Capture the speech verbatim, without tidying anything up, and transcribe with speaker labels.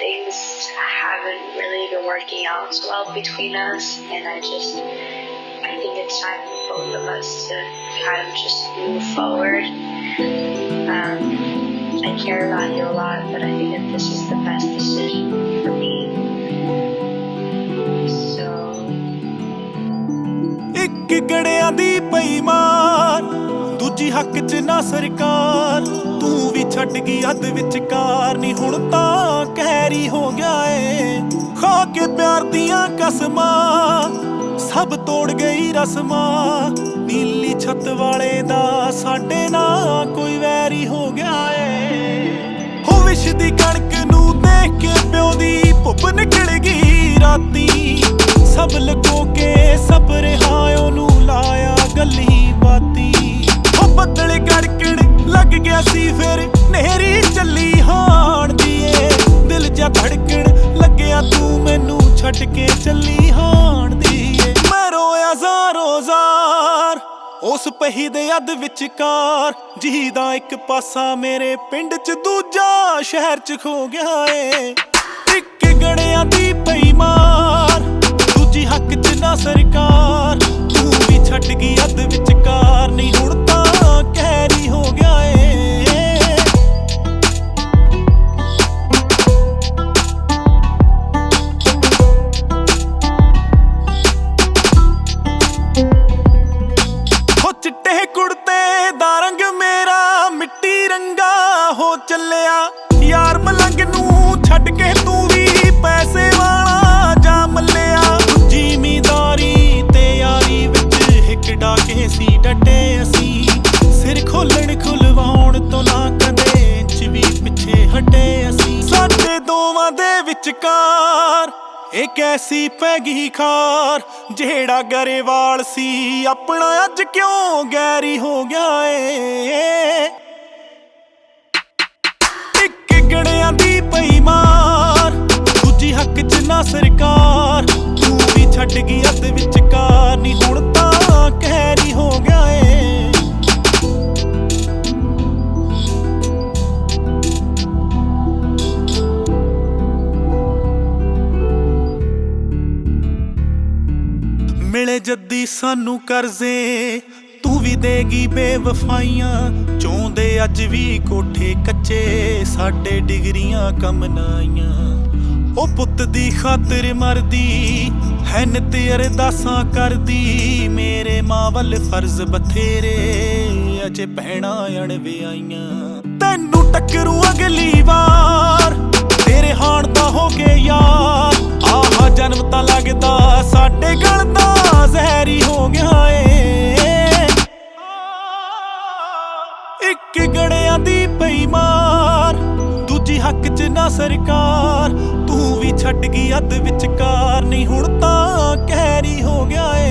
Speaker 1: things haven't really been working out so well between us, and I just I think it's time for both of us to kind of just move forward. Um, I care about you a lot, but I think that this is the best decision for me. So
Speaker 2: ਇੱਕ ਗੜਿਆਂ ਦੀ ਪਈ ਮਾਰ, ਦੂਜੀ ਹੱਕ ਚ ਨਾ ਸਰਕਾਰ। ਤੂੰ ਵੀ ਛੱਡ ਗਈ ਅੱਧ ਵਿਚਕਾਰ, ਨੀ ਹੁਣ ਤਾਂ ਕਹਿਰੀ ਹੋ ਗਿਆ ਏ। ਖਾ ਕੇ ਪਿਆਰ ਦੀਆਂ ਕਸਮਾਂ, ਸਭ ਤੋੜ ਗਈ ਰਸਮਾਂ। ਨੀਲੀ ਛੱਤ ਵਾਲੇ ਦਾ ਸਾਡੇ ਨਾਲ ਕੋਈ ਵੈਰੀ ਹੋ ਗਿਆ ਏ। ਹੋ ਵਿਸ਼ ਦੀ ਕਣਕ ਨੂੰ ਦੇਖ ਕੇ ਪਿਓ ਦੀ ਭੁੱਬ ਨਿਕਲ ਗਈ ਰਾਤੀ। ਸਭ ਲਗੋ ਕੇ ਸਭ ਰਿਹਾ ਉਹਨੂੰ ਲਾਇਆ ਗੱਲੀ ਬਾਤੀ। ਉਹ ਬੱਦਲ ਗੜਕਣ ਲੱਗ ਗਿਆ ਸੀ ਫਿਰ ਨਹਿਰੀ ਚੱਲੀ ਹਾਣ ਦੀਏ। ਦਿਲ ਜਾ ਧੜਕਣ ਲੱਗਿਆ ਤੂੰ ਮੈਨੂੰ ਛੱਡ ਕੇ ਚੱਲੀ ਹਾਣ ਦੀਏ। ਮੈਂ ਰੋਇਆ ਜ਼ਾਰੋ ਜ਼ਾਰ ਉਸ ਪਹੀ ਦੇ ਅੱਧ ਵਿਚਕਾਰ। ਜਿਹਦਾ ਇੱਕ ਪਾਸਾ ਮੇਰੇ ਪਿੰਡ ਚ ਦੂਜਾ ਸ਼ਹਿਰ ਚ ਖੋ ਗਿਆ ਏ। ਇੱਕ ਗੜਿਆਂ ਦੀ ਪਈ ਮਾਰ, ਦੂਜੀ ਹੱਕ ਚ ਨਾ ਸਰਕਾਰ। ਤੂੰ ਵੀ ਛੱਡ ਗਈ ਅੱਧ ਵਿਚਕਾਰ, ਨਹੀਂ ਹੁਣ ਤਾਂ ਕਹਿਰੀ ਹੋ ਗਿਆ ਏ। ਹੋ ਚਿੱਟੇ ਕੁੜਤੇ ਦਾ ਰੰਗ ਮੇਰਾ ਮਿੱਟੀ ਰੰਗਾ ਹੋ ਚੱਲਿਆ। ਯਾਰ ਮਲੰਗ ਨੂੰ ਛੱਡ ਕੇ ਤੂੰ ਵੀ ਪੈਸੇ ਵਾਲਾ ਜਾ ਮੱਲਿਆ। ਜ਼ਿਮੀਦਾਰੀ ਤੇ ਯਾਰੀ ਵਿੱਚ ਹਿੱਕ ਡਾਕੇ ਸੀ ਡਟੇ ਅਸੀਂ। ਸਿਰ ਖੋਲਣ ਖੁਲਵਾਉਣ ਤੋਂ ਨਾ ਕਦੇ ਇੰਚ ਵੀ ਪਿੱਛੇ ਹਟੇ ਅਸੀਂ। ਸਾਡੇ ਦੋਵਾਂ ਦੇ ਵਿਚਕਾਰ ਇੱਕ ਐਸੀ ਪੈ ਗਈ ਖਾਰ। ਜਿਹੜਾ ਗਰੇਵਾਲ ਸੀ ਆਪਣਾ ਅੱਜ ਕਿਉਂ ਗੈਰੀ ਹੋ ਗਿਆ ਏ। ਇੱਕ ਗੜਿਆਂ ਦੀ ਪਈ ਮਾਰ, ਦੂਜੀ ਹੱਕ ਚ ਨਾ ਸਰਕਾਰ। ਤੂੰ ਵੀ ਛੱਡ ਗਈ ਅੱਧ ਵਿਚਕਾਰ, ਨੀ ਹੁਣ ਤਾਂ ਕਹਿਰੀ ਹੋ ਗਿਆ ਏ। ਮਿਲੇ ਜੱਦੀ ਸਾਨੂੰ ਕਰਜ਼ੇ, ਤੂੰ ਵੀ ਦੇਗੀ ਬੇਵਫਾਈਆਂ। ਚਾਹੁੰਦੇ ਅੱਜ ਵੀ ਕੋਠੇ ਕੱਚੇ, ਸਾਡੇ ਡਿਗਰੀਆਂ ਕੰਮ ਨਾ ਆਈਆਂ। ਉਹ ਪੁੱਤ ਦੀ ਖਾਤਰ ਮਰਦੀ ਹੈਨ ਤੇ ਅਰਦਾਸਾਂ ਕਰਦੀ। ਮੇਰੇ ਮਾਂ ਵੱਲ ਫਰਜ਼ ਬਥੇਰੇ, ਅਜੇ ਭੈਣਾਂ ਅਣਵਿਆਈਆਂ। ਤੈਨੂੰ ਟੱਕਰੂ ਅਗਲੀ ਵਾਰ, ਤੇਰੇ ਹਾਣ ਦਾ ਹੋ ਕੇ ਯਾਰ। ਆਹ ਜਨਮ ਤਾਂ ਲੱਗਦਾ ਸਾਡੇ ਗਲ ਦਾ ਜ਼ਹਿਰੀ ਹੋ ਗਿਆ ਏ। ਇੱਕ ਗੜਿਆਂ ਦੀ ਪਈ ਮਾਰ, ਦੂਜੀ ਹੱਕ ਚ ਨਾ ਸਰਕਾਰ। ਤੂੰ ਵੀ ਛੱਡ ਗਈ ਅੱਧ ਵਿਚਕਾਰ, ਨਹੀਂ ਹੁਣ ਤਾਂ ਕਹਿਰੀ ਹੋ ਗਿਆ ਏ।